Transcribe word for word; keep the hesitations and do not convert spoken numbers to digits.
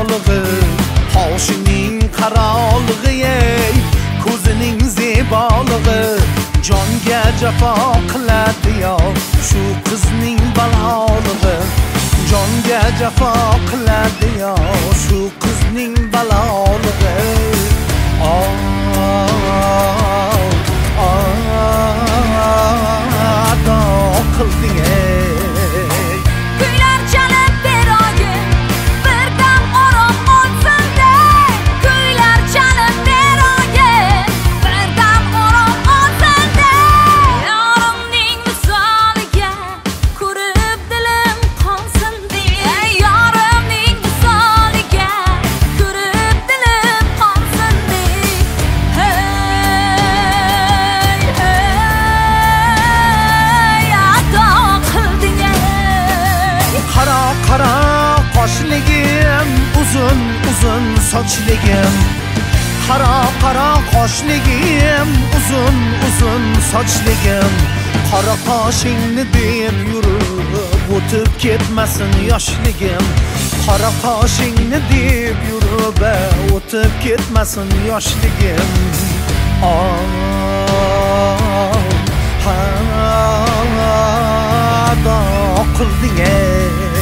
sog'lig'i, qoshining qarog'lig'i, ey ko'zining zeboligi, jonga jafo qiladi yo shu qizning balolig'i, jonga jafo qiladi yo shu qizning balolig'i. Oh, qilding ey. Kuylar chalib beroyim, bir dam orom olsin deb. Kuylar chalib beroyim, bir dam orom olsin deb. Yorimning visoliga ko'rib dilim qolsin deb. Yorimning visoliga ko'rib dilim qolsin deb. Hey, qara qara qoshligim, uzun uzun sochligim, qara qara qoshligim, uzun uzun sochligim, qora qoshingni deb yurib o'tib ketmasin yoshligim, qora qoshingni deb yurib o'tib ketmasin yoshligim. Oh, ha, qilding ey.